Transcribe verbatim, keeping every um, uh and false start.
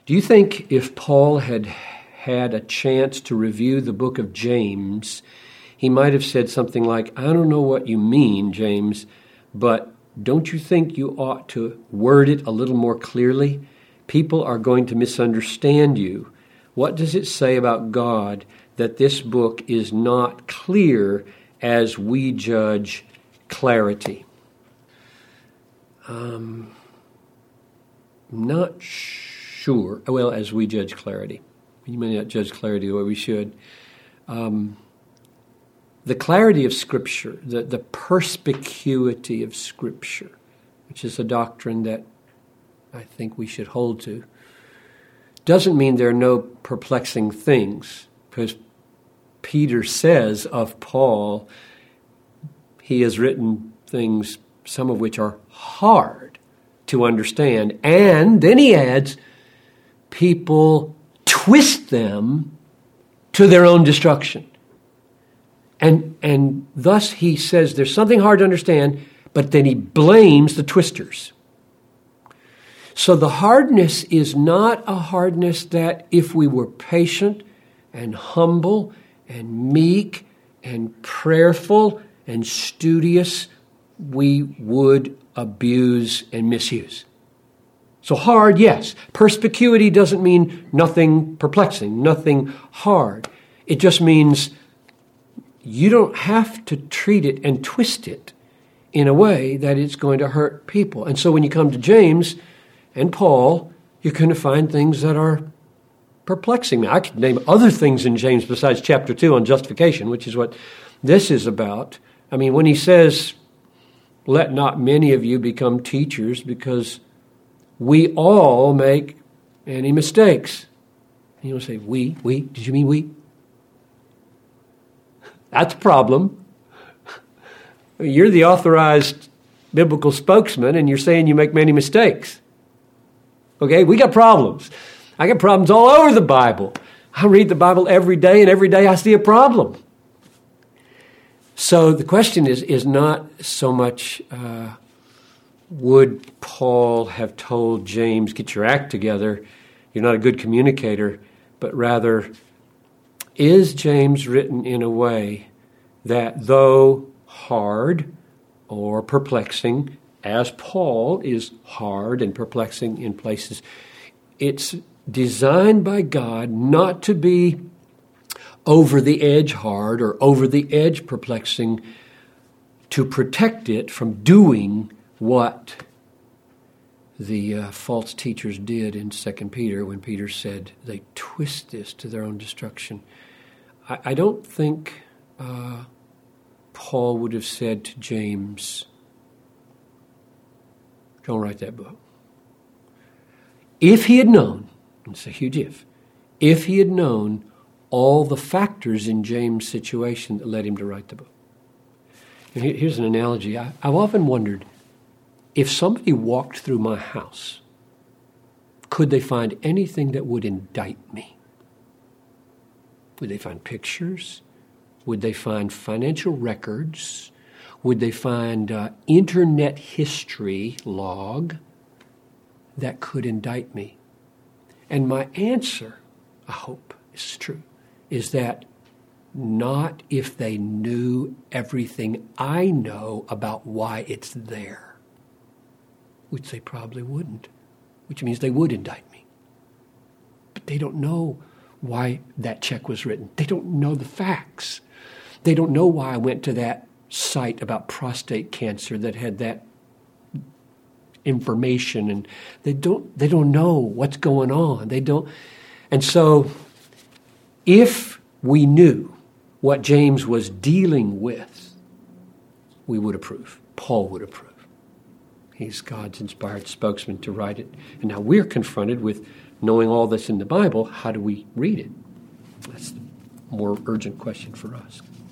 Do you think if Paul had had a chance to review the book of James, he might have said something like, I don't know what you mean, James, but don't you think you ought to word it a little more clearly? People are going to misunderstand you. What does it say about God that this book is not clear as we judge clarity? Um, not sure. Well, as we judge clarity. You may not judge clarity the way we should. Um, the clarity of Scripture, the, the perspicuity of Scripture, which is a doctrine that I think we should hold to, doesn't mean there are no perplexing things, because Peter says of Paul, he has written things, some of which are hard to understand. And then he adds, people twist them to their own destruction. And, and thus he says there's something hard to understand, but then he blames the twisters. So the hardness is not a hardness that if we were patient and humble and meek and prayerful and studious, we would abuse and misuse. So hard, yes. Perspicuity doesn't mean nothing perplexing, nothing hard. It just means you don't have to treat it and twist it in a way that it's going to hurt people. And so when you come to James and Paul, you're going to find things that are perplexing me. I could name other things in James besides chapter two on justification, which is what this is about. I mean, when he says, let not many of you become teachers, because we all make any mistakes. And you want to say, we? We? Did you mean we? That's a problem. You're the authorized biblical spokesman, and you're saying you make many mistakes. Okay, we got problems. I got problems all over the Bible. I read the Bible every day, and every day I see a problem. So the question is, is not so much, uh, would Paul have told James, get your act together, you're not a good communicator, but rather, is James written in a way that though hard or perplexing, as Paul is hard and perplexing in places, it's designed by God not to be over the edge hard or over the edge perplexing, to protect it from doing what the uh, false teachers did in Second Peter when Peter said they twist this to their own destruction. I, I don't think uh, Paul would have said to James, don't write that book. If he had known, it's a huge if, if he had known all the factors in James' situation that led him to write the book. And here's an analogy. I, I've often wondered, if somebody walked through my house, could they find anything that would indict me? Would they find pictures? Would they find financial records? Would they find uh, internet history log that could indict me? And my answer, I hope is true, is that not if they knew everything I know about why it's there, which they probably wouldn't, which means they would indict me. But they don't know why that check was written. They don't know the facts. They don't know why I went to that site about prostate cancer that had that information, and they don't they don't know what's going on. They don't. And so if we knew what James was dealing with, we would approve. Paul would approve. He's God's inspired spokesman to write it. And now we're confronted with knowing all this in the Bible. How do we read it? That's the more urgent question for us.